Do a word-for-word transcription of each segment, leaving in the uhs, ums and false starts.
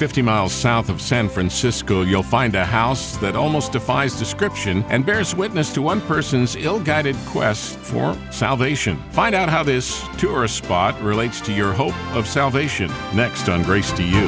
fifty miles south of San Francisco, you'll find a house that almost defies description and bears witness to one person's ill-guided quest for salvation. Find out how this tourist spot relates to your hope of salvation. Next on Grace to You.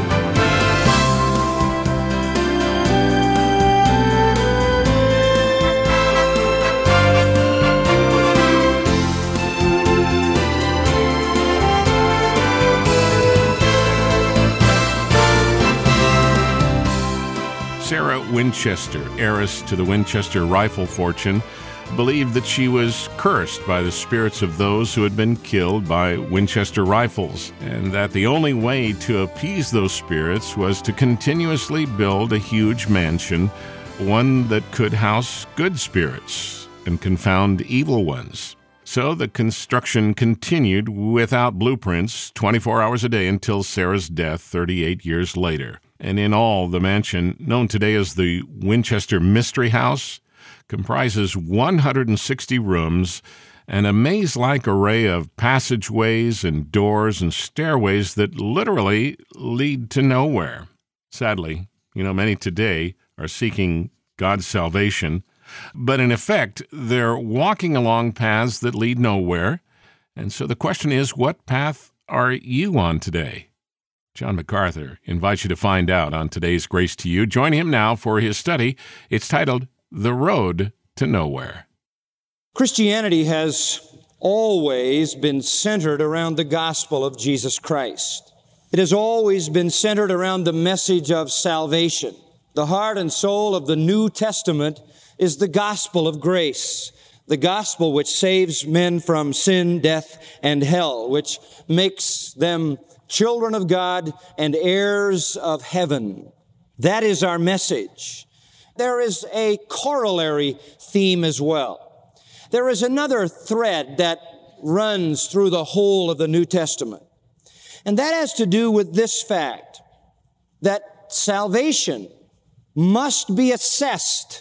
Sarah Winchester, heiress to the Winchester rifle fortune, believed that she was cursed by the spirits of those who had been killed by Winchester rifles, and that the only way to appease those spirits was to continuously build a huge mansion, one that could house good spirits and confound evil ones. So the construction continued without blueprints twenty-four hours a day until Sarah's death thirty-eight years later. And in all, the mansion, known today as the Winchester Mystery House, comprises one hundred sixty rooms and a maze-like array of passageways and doors and stairways that literally lead to nowhere. Sadly, you know, many today are seeking God's salvation, but in effect, they're walking along paths that lead nowhere. And so the question is, what path are you on today? John MacArthur invites you to find out on today's Grace to You. Join him now for his study. It's titled, The Road to Nowhere. Christianity has always been centered around the gospel of Jesus Christ. It has always been centered around the message of salvation. The heart and soul of the New Testament is the gospel of grace, the gospel which saves men from sin, death, and hell, which makes them children of God and heirs of heaven. That is our message. There is a corollary theme as well. There is another thread that runs through the whole of the New Testament. And that has to do with this fact, that salvation must be assessed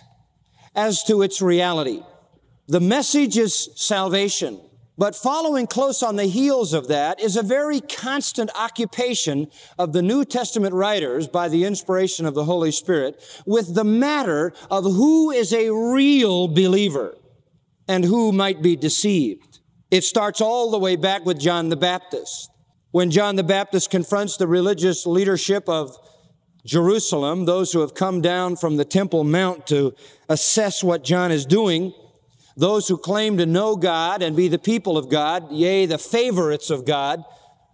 as to its reality. The message is salvation. But following close on the heels of that is a very constant occupation of the New Testament writers by the inspiration of the Holy Spirit with the matter of who is a real believer and who might be deceived. It starts all the way back with John the Baptist. When John the Baptist confronts the religious leadership of Jerusalem, those who have come down from the Temple Mount to assess what John is doing, those who claim to know God and be the people of God, yea, the favorites of God,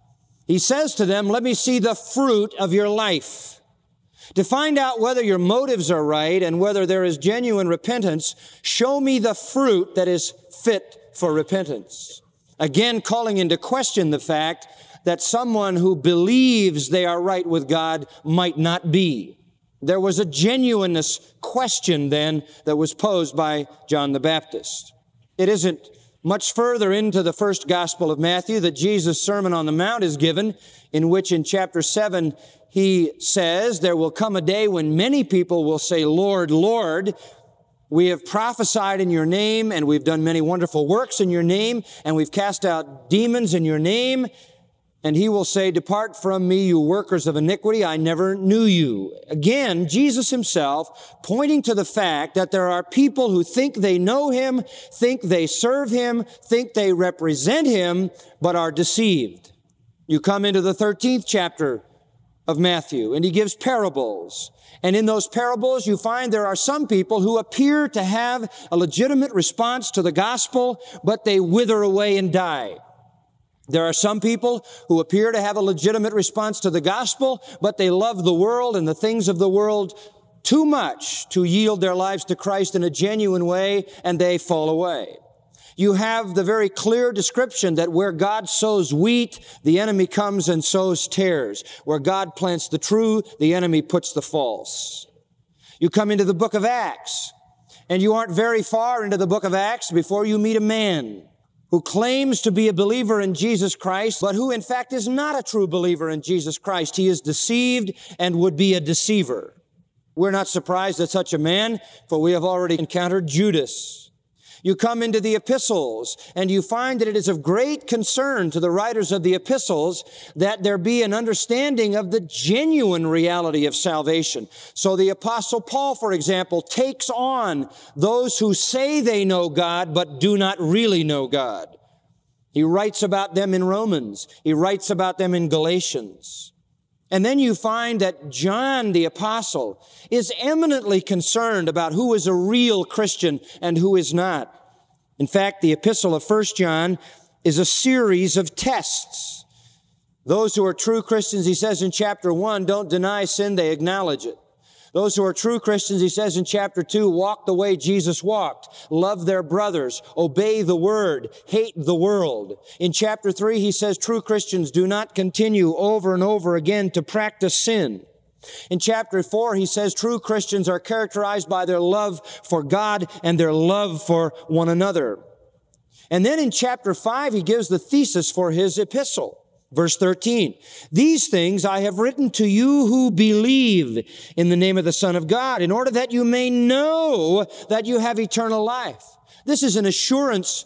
he says to them, let me see the fruit of your life. To find out whether your motives are right and whether there is genuine repentance, show me the fruit that is fit for repentance. Again, calling into question the fact that someone who believes they are right with God might not be. There was a genuineness question then that was posed by John the Baptist. It isn't much further into the first Gospel of Matthew that Jesus' Sermon on the Mount is given, in which in chapter seven he says, there will come a day when many people will say, Lord, Lord, we have prophesied in your name, and we've done many wonderful works in your name, and we've cast out demons in your name. And he will say, depart from me, you workers of iniquity, I never knew you. Again, Jesus himself pointing to the fact that there are people who think they know him, think they serve him, think they represent him, but are deceived. You come into the thirteenth chapter of Matthew, and he gives parables. And in those parables, you find there are some people who appear to have a legitimate response to the gospel, but they wither away and die. There are some people who appear to have a legitimate response to the gospel, but they love the world and the things of the world too much to yield their lives to Christ in a genuine way, and they fall away. You have the very clear description that where God sows wheat, the enemy comes and sows tares. Where God plants the true, the enemy puts the false. You come into the book of Acts, and you aren't very far into the book of Acts before you meet a man who claims to be a believer in Jesus Christ, but who in fact is not a true believer in Jesus Christ. He is deceived and would be a deceiver. We're not surprised at such a man, for we have already encountered Judas. You come into the epistles, and you find that it is of great concern to the writers of the epistles that there be an understanding of the genuine reality of salvation. So the Apostle Paul, for example, takes on those who say they know God but do not really know God. He writes about them in Romans. He writes about them in Galatians. And then you find that John the Apostle is eminently concerned about who is a real Christian and who is not. In fact, the epistle of First John is a series of tests. Those who are true Christians, he says in chapter one, don't deny sin, they acknowledge it. Those who are true Christians, he says in chapter two, walk the way Jesus walked, love their brothers, obey the word, hate the world. In chapter three, he says true Christians do not continue over and over again to practice sin. In chapter four, he says true Christians are characterized by their love for God and their love for one another. And then in chapter five, he gives the thesis for his epistle. Verse thirteen, these things I have written to you who believe in the name of the Son of God, in order that you may know that you have eternal life. This is an assurance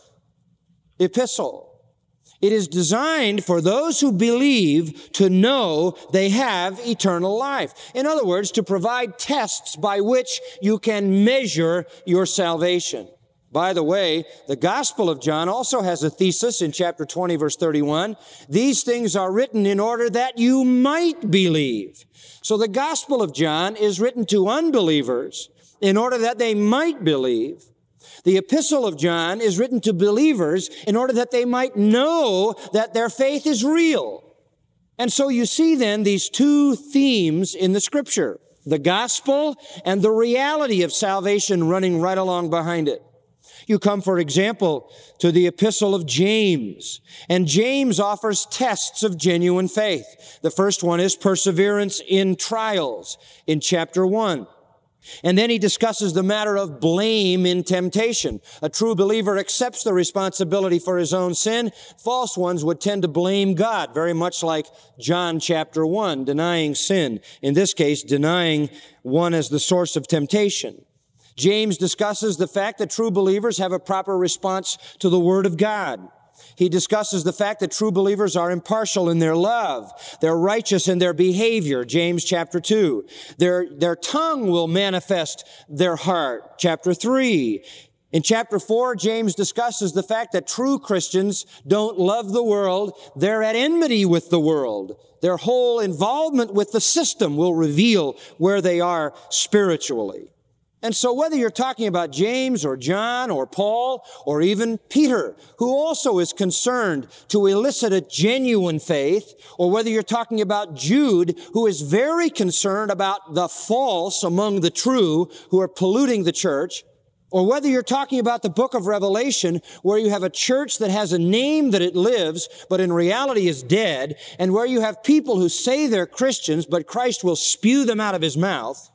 epistle. It is designed for those who believe to know they have eternal life. In other words, to provide tests by which you can measure your salvation. By the way, the Gospel of John also has a thesis in chapter twenty, verse thirty-one. These things are written in order that you might believe. So the Gospel of John is written to unbelievers in order that they might believe. The Epistle of John is written to believers in order that they might know that their faith is real. And so you see then these two themes in the Scripture, the gospel and the reality of salvation running right along behind it. You come, for example, to the epistle of James, and James offers tests of genuine faith. The first one is perseverance in trials in chapter one. And then he discusses the matter of blame in temptation. A true believer accepts the responsibility for his own sin. False ones would tend to blame God, very much like John chapter one, denying sin. In this case, denying one as the source of temptation. James discusses the fact that true believers have a proper response to the Word of God. He discusses the fact that true believers are impartial in their love. They're righteous in their behavior, James chapter two. Their, their tongue will manifest their heart, chapter three. In chapter four, James discusses the fact that true Christians don't love the world. They're at enmity with the world. Their whole involvement with the system will reveal where they are spiritually. And so whether you're talking about James or John or Paul or even Peter, who also is concerned to elicit a genuine faith, or whether you're talking about Jude, who is very concerned about the false among the true who are polluting the church, or whether you're talking about the book of Revelation, where you have a church that has a name that it lives, but in reality is dead, and where you have people who say they're Christians, but Christ will spew them out of his mouth.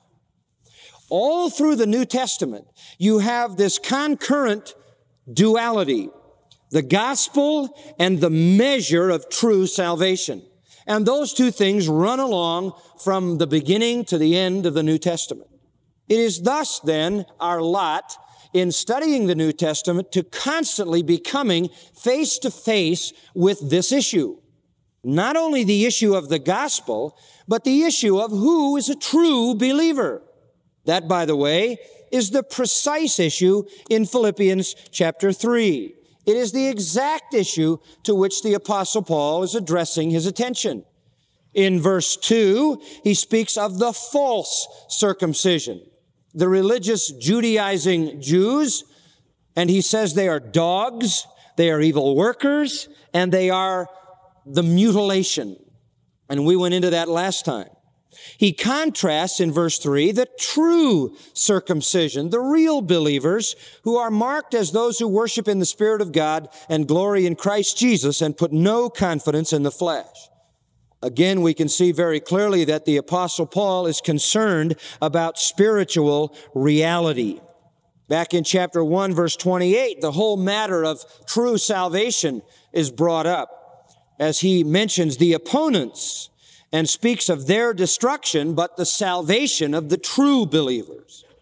All through the New Testament, you have this concurrent duality, the gospel and the measure of true salvation. And those two things run along from the beginning to the end of the New Testament. It is thus, then, our lot in studying the New Testament to constantly be coming face to face with this issue. Not only the issue of the gospel, but the issue of who is a true believer. That, by the way, is the precise issue in Philippians chapter three. It is the exact issue to which the Apostle Paul is addressing his attention. In verse two, he speaks of the false circumcision, the religious Judaizing Jews, and he says they are dogs, they are evil workers, and they are the mutilation. And we went into that last time. He contrasts in verse three the true circumcision, the real believers who are marked as those who worship in the Spirit of God and glory in Christ Jesus and put no confidence in the flesh. Again, we can see very clearly that the Apostle Paul is concerned about spiritual reality. Back in chapter one, verse twenty-eight, the whole matter of true salvation is brought up as he mentions the opponents and speaks of their destruction, but the salvation of the true believers.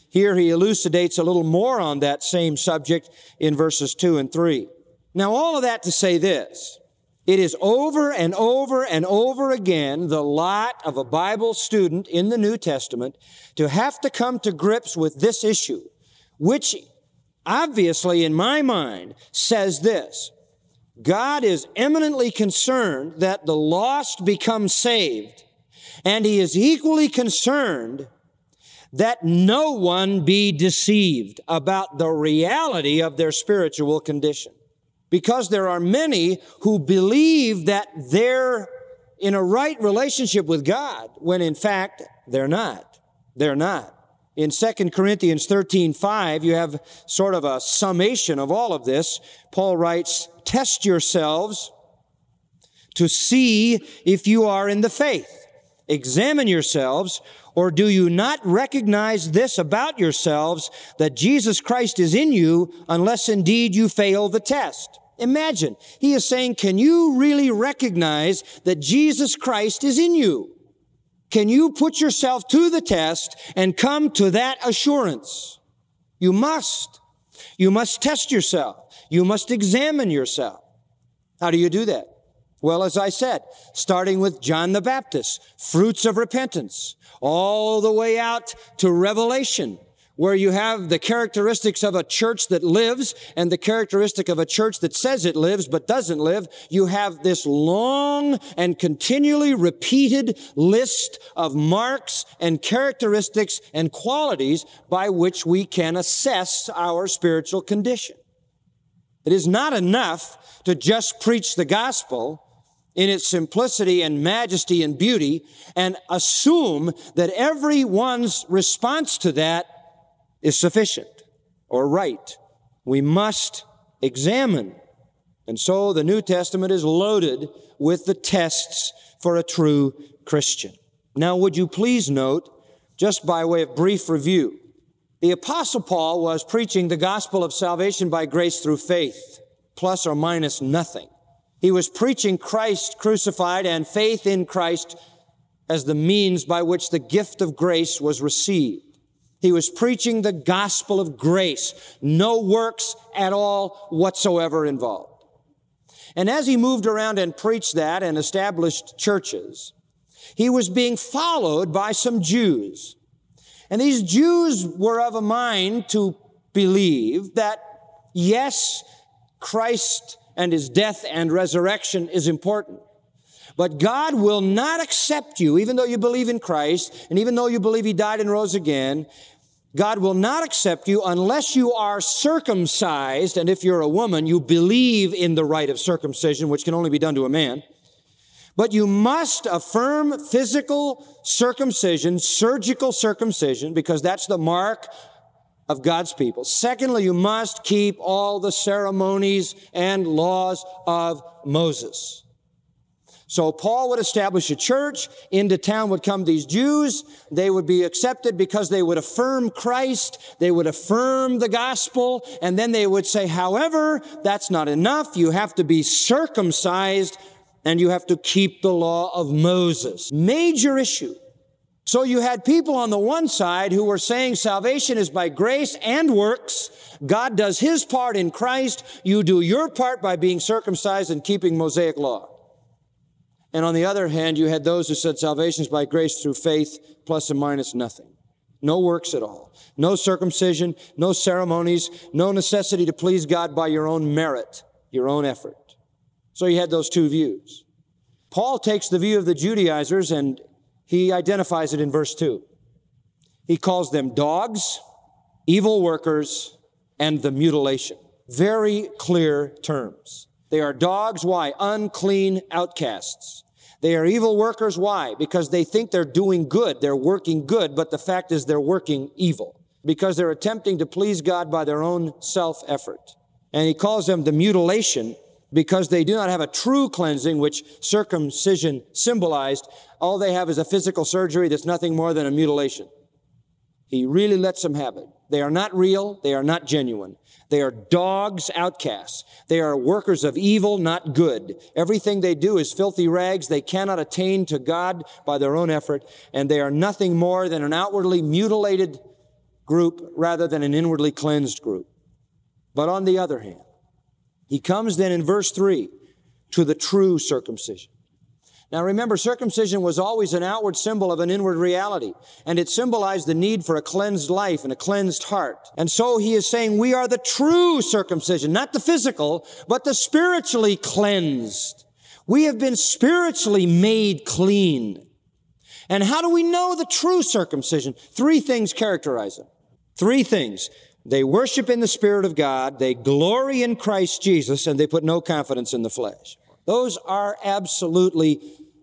Here he elucidates a little more on that same subject in verses two and three. Now, all of that to say this. It is over and over and over again the lot of a Bible student in the New Testament to have to come to grips with this issue, which obviously, in my mind, says this: God is eminently concerned that the lost become saved, and He is equally concerned that no one be deceived about the reality of their spiritual condition. Because there are many who believe that they're in a right relationship with God, when in fact they're not. They're not. In Second Corinthians thirteen five, you have sort of a summation of all of this. Paul writes, "Test yourselves to see if you are in the faith. Examine yourselves, or do you not recognize this about yourselves, that Jesus Christ is in you, unless indeed you fail the test?" Imagine, he is saying, can you really recognize that Jesus Christ is in you? Can you put yourself to the test and come to that assurance? You must. You must test yourself. You must examine yourself. How do you do that? Well, as I said, starting with John the Baptist, fruits of repentance, all the way out to Revelation, where you have the characteristics of a church that lives and the characteristic of a church that says it lives but doesn't live. You have this long and continually repeated list of marks and characteristics and qualities by which we can assess our spiritual condition. It is not enough to just preach the gospel in its simplicity and majesty and beauty and assume that everyone's response to that is sufficient or right. We must examine. And so the New Testament is loaded with the tests for a true Christian. Now, would you please note, just by way of brief review, the Apostle Paul was preaching the gospel of salvation by grace through faith, plus or minus nothing. He was preaching Christ crucified and faith in Christ as the means by which the gift of grace was received. He was preaching the gospel of grace, no works at all whatsoever involved. And as he moved around and preached that and established churches, he was being followed by some Jews. And these Jews were of a mind to believe that, yes, Christ and His death and resurrection is important. But God will not accept you, even though you believe in Christ, and even though you believe He died and rose again, God will not accept you unless you are circumcised, and if you're a woman, you believe in the rite of circumcision, which can only be done to a man. But you must affirm physical circumcision, surgical circumcision, because that's the mark of God's people. Secondly, you must keep all the ceremonies and laws of Moses. So Paul would establish a church. Into town would come these Jews. They would be accepted because they would affirm Christ. They would affirm the gospel. And then they would say, however, that's not enough. You have to be circumcised and you have to keep the law of Moses. Major issue. So you had people on the one side who were saying salvation is by grace and works. God does His part in Christ. You do your part by being circumcised and keeping Mosaic law. And on the other hand, you had those who said salvation is by grace through faith, plus and minus nothing. No works at all. No circumcision, no ceremonies, no necessity to please God by your own merit, your own effort. So you had those two views. Paul takes the view of the Judaizers and he identifies it in verse two. He calls them dogs, evil workers, and the mutilation. Very clear terms. They are dogs. Why? Unclean outcasts. They are evil workers. Why? Because they think they're doing good. They're working good, but the fact is they're working evil because they're attempting to please God by their own self-effort. And he calls them the mutilation because they do not have a true cleansing, which circumcision symbolized. All they have is a physical surgery that's nothing more than a mutilation. He really lets them have it. They are not real. They are not genuine. They are dogs, outcasts. They are workers of evil, not good. Everything they do is filthy rags. They cannot attain to God by their own effort, and they are nothing more than an outwardly mutilated group rather than an inwardly cleansed group. But on the other hand, he comes then in verse three to the true circumcision. Now remember, circumcision was always an outward symbol of an inward reality, and it symbolized the need for a cleansed life and a cleansed heart. And so he is saying we are the true circumcision, not the physical, but the spiritually cleansed. We have been spiritually made clean. And how do we know the true circumcision? Three things characterize them. Three things. They worship in the Spirit of God, they glory in Christ Jesus, and they put no confidence in the flesh. Those are absolutely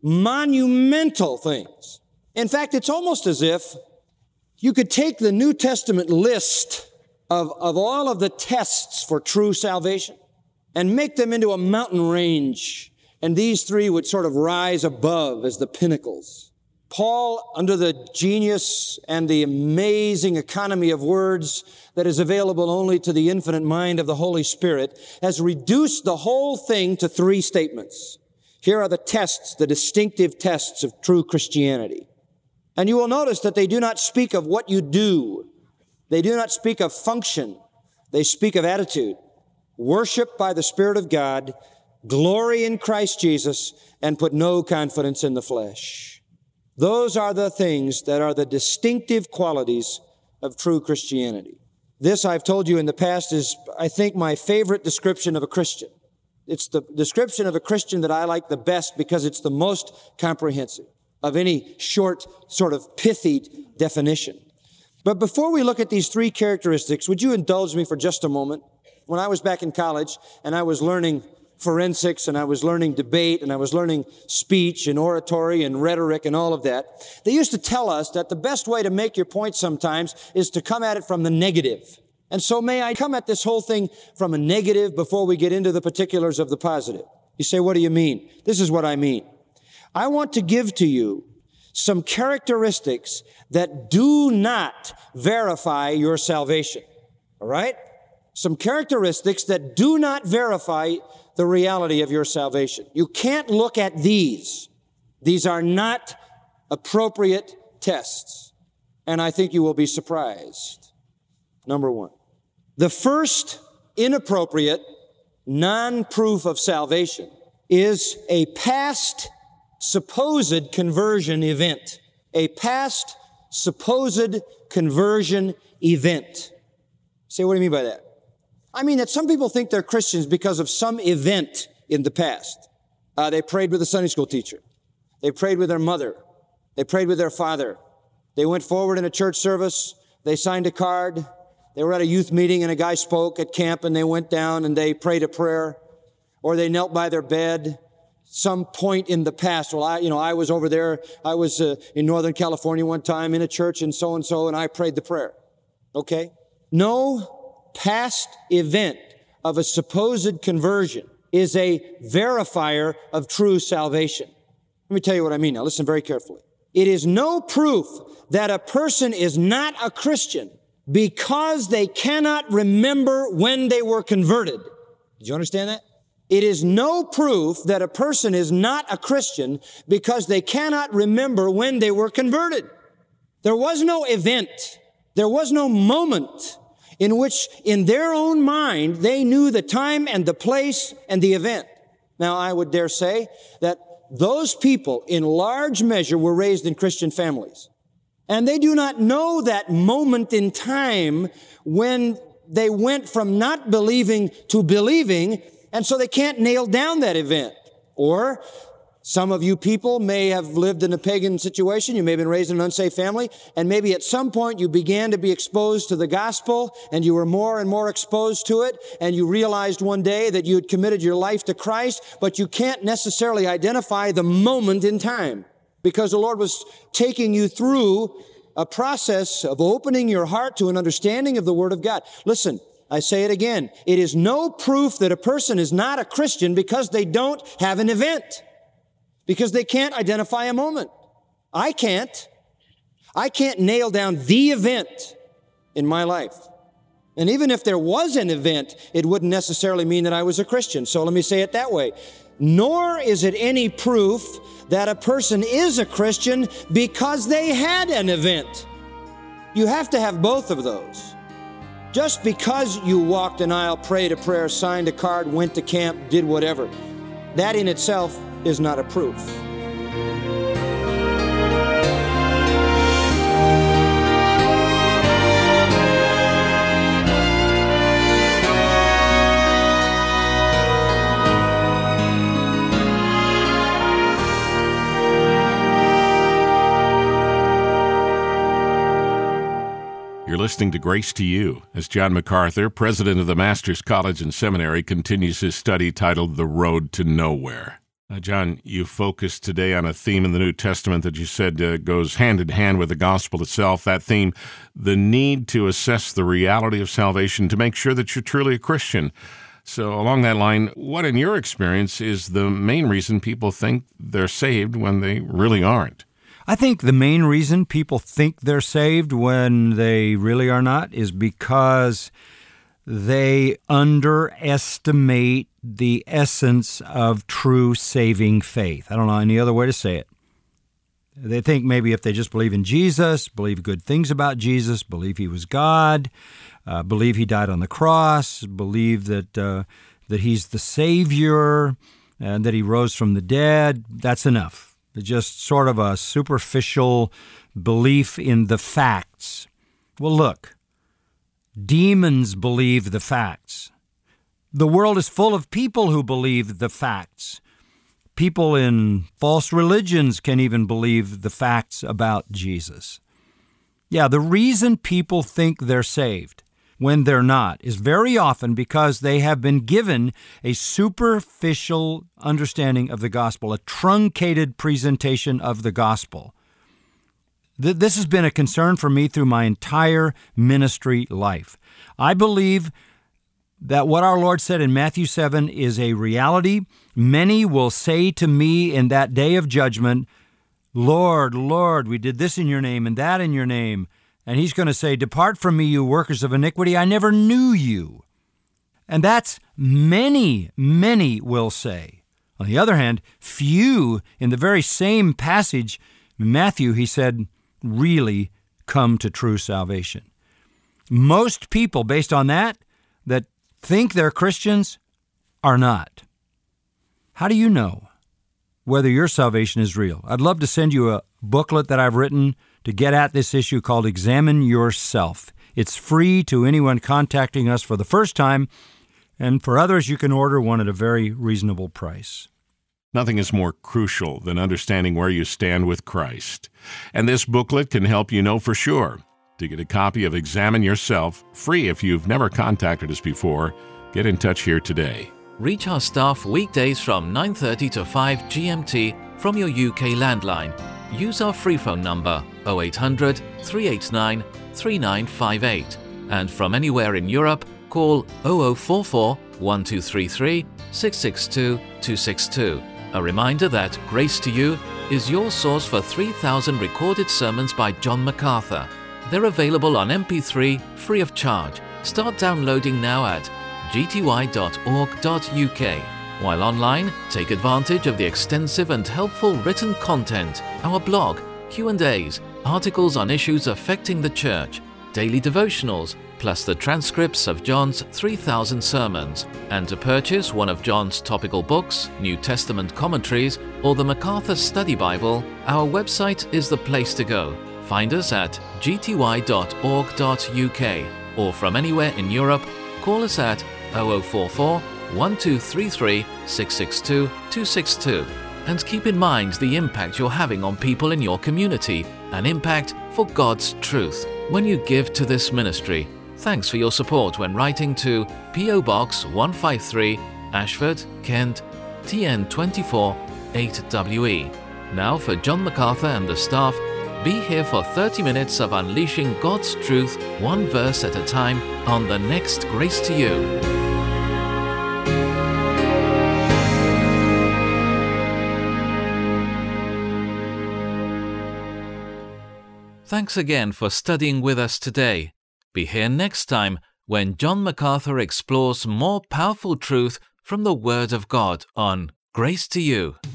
monumental things. In fact, it's almost as if you could take the New Testament list of, of all of the tests for true salvation and make them into a mountain range, and these three would sort of rise above as the pinnacles. Paul, under the genius and the amazing economy of words that is available only to the infinite mind of the Holy Spirit, has reduced the whole thing to three statements. Here are the tests, the distinctive tests of true Christianity. And you will notice that they do not speak of what you do. They do not speak of function. They speak of attitude. Worship by the Spirit of God, glory in Christ Jesus, and put no confidence in the flesh. Those are the things that are the distinctive qualities of true Christianity. This, I've told you in the past, is, I think, my favorite description of a Christian. It's the description of a Christian that I like the best because it's the most comprehensive of any short, sort of pithy definition. But before we look at these three characteristics, would you indulge me for just a moment? When I was back in college and I was learning forensics and I was learning debate and I was learning speech and oratory and rhetoric and all of that, they used to tell us that the best way to make your point sometimes is to come at it from the negative. And so may I come at this whole thing from a negative before we get into the particulars of the positive. You say, what do you mean? This is what I mean. I want to give to you some characteristics that do not verify your salvation. All right? Some characteristics that do not verify the reality of your salvation. You can't look at these. These are not appropriate tests. And I think you will be surprised. Number one, the first inappropriate non-proof of salvation is a past supposed conversion event. A past supposed conversion event. Say, what do you mean by that? I mean that some people think they're Christians because of some event in the past. Uh, they prayed with a Sunday school teacher. They prayed with their mother. They prayed with their father. They went forward in a church service. They signed a card. They were at a youth meeting and a guy spoke at camp and they went down and they prayed a prayer. Or they knelt by their bed. Some point in the past. Well, I, you know, I was over there. I was uh, in Northern California one time in a church and so and so and I prayed the prayer. Okay? No past event of a supposed conversion is a verifier of true salvation. Let me tell you what I mean now. Listen very carefully. It is no proof that a person is not a Christian because they cannot remember when they were converted. Did you understand that? It is no proof that a person is not a Christian because they cannot remember when they were converted. There was no event. There was no moment in which, in their own mind, they knew the time and the place and the event. Now, I would dare say that those people, in large measure, were raised in Christian families. And they do not know that moment in time when they went from not believing to believing, and so they can't nail down that event. Or some of you people may have lived in a pagan situation. You may have been raised in an unsafe family, and maybe at some point you began to be exposed to the gospel, and you were more and more exposed to it, and you realized one day that you had committed your life to Christ, but you can't necessarily identify the moment in time because the Lord was taking you through a process of opening your heart to an understanding of the Word of God. Listen, I say it again. It is no proof that a person is not a Christian because they don't have an event. Because they can't identify a moment. I can't. I can't nail down the event in my life. And even if there was an event, it wouldn't necessarily mean that I was a Christian. So let me say it that way. Nor is it any proof that a person is a Christian because they had an event. You have to have both of those. Just because you walked an aisle, prayed a prayer, signed a card, went to camp, did whatever, that in itself is not a proof. You're listening to Grace to You as John MacArthur, president of the Masters College and Seminary, continues his study titled The Road to Nowhere. Now, John, you focused today on a theme in the New Testament that you said uh, goes hand in hand with the gospel itself. That theme, the need to assess the reality of salvation to make sure that you're truly a Christian. So along that line, what in your experience is the main reason people think they're saved when they really aren't? I think the main reason people think they're saved when they really are not is because they underestimate the essence of true saving faith. I don't know any other way to say it. They think maybe if they just believe in Jesus, believe good things about Jesus, believe he was God, uh, believe he died on the cross, believe that uh, that he's the Savior, and that he rose from the dead, that's enough. Just sort of a superficial belief in the facts. Well, look, demons believe the facts. The world is full of people who believe the facts. People in false religions can even believe the facts about Jesus. Yeah, the reason people think they're saved when they're not is very often because they have been given a superficial understanding of the gospel, a truncated presentation of the gospel. Th- this has been a concern for me through my entire ministry life. I believe that what our Lord said in Matthew seven is a reality. Many will say to me in that day of judgment, Lord, Lord, we did this in your name and that in your name. And he's going to say, depart from me, you workers of iniquity, I never knew you. And that's many, many will say. On the other hand, few in the very same passage, in Matthew, he said, really come to true salvation. Most people, based on that, that think they're Christians, are not. How do you know whether your salvation is real? I'd love to send you a booklet that I've written to get at this issue called Examine Yourself. It's free to anyone contacting us for the first time, and for others you can order one at a very reasonable price. Nothing is more crucial than understanding where you stand with Christ. And this booklet can help you know for sure. To get a copy of Examine Yourself, free if you've never contacted us before, get in touch here today. Reach our staff weekdays from nine thirty to five G M T from your U K landline. Use our free phone number oh eight hundred, three eight nine, three nine five eight. And from anywhere in Europe, call oh oh four four, one two three three, six six two, two six two. A reminder that Grace to You is your source for three thousand recorded sermons by John MacArthur. They're available on M P three free of charge. Start downloading now at g t y dot org dot u k. While online, take advantage of the extensive and helpful written content, our blog, Q and A's, articles on issues affecting the church, daily devotionals, plus the transcripts of John's three thousand sermons. And to purchase one of John's topical books, New Testament commentaries, or the MacArthur Study Bible, our website is the place to go. Find us at g t y dot org dot u k, or from anywhere in Europe, call us at oh oh four four, one two three three, six six two, two six two. And keep in mind the impact you're having on people in your community, an impact for God's truth. When you give to this ministry, thanks for your support when writing to P O Box one five three, Ashford, Kent, T N two four, eight W E. Now for John MacArthur and the staff, be here for thirty minutes of unleashing God's truth, one verse at a time, on the next Grace to You. Thanks again for studying with us today. Be here next time when John MacArthur explores more powerful truth from the Word of God on Grace to You.